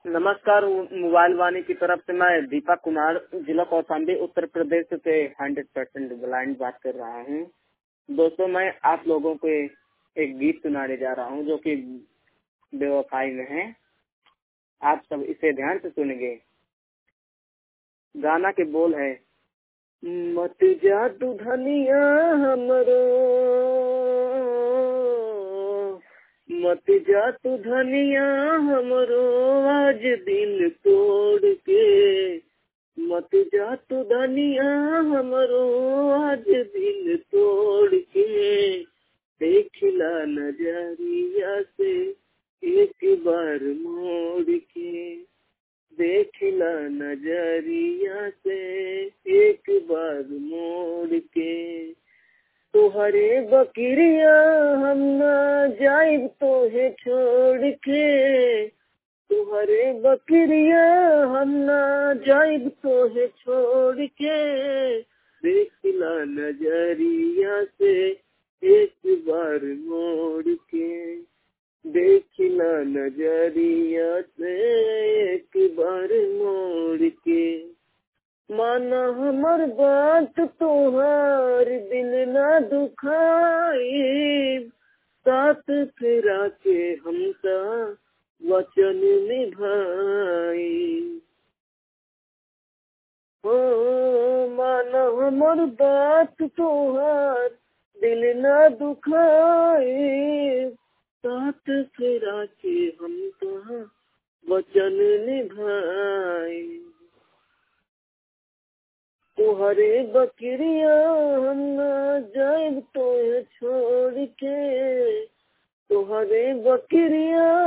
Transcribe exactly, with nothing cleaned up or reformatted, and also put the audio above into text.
नमस्कार। मोबाइल वाणी की तरफ से मैं दीपक कुमार, जिला कौशाम्बी, उत्तर प्रदेश से हंड्रेड परसेंट ब्लाइंड बात कर रहा हूँ। दोस्तों, मैं आप लोगों को एक गीत सुनाने जा रहा हूँ जो कि बेवफाई में है। आप सब इसे ध्यान से सुनेंगे। गाना के बोल है, मत जा तू धनिया हमरो, मत जा तू धनिया हमरो, आज दिल तोड़ के। मत जा तू धनिया हमरो, आज दिल तोड़ के। देखला नजरिया से एक बार मोड़ के, देखला नजरिया से एक बार मोड़ के। तुहरे बकरिया हम ना जाइब तोहे छोड़ के, तुहरे बकरिया हम ना जाइब तोहे छोड़ के। देखला नजरिया से एक बार मोड़ के, देखला नजरिया से एक बार मोड़ के। माना हमर बात तोहार दिल ना दुखाई, साथ फेरा के हमसा वचन निभाई। हो माना हमर बात तोहार दिल ना दुखाई, साथ फेरा के हमसा वचन निभाई। तुहरे बकरिया हम ना जाइब तोहे छोड़ के, तुहरे बकरिया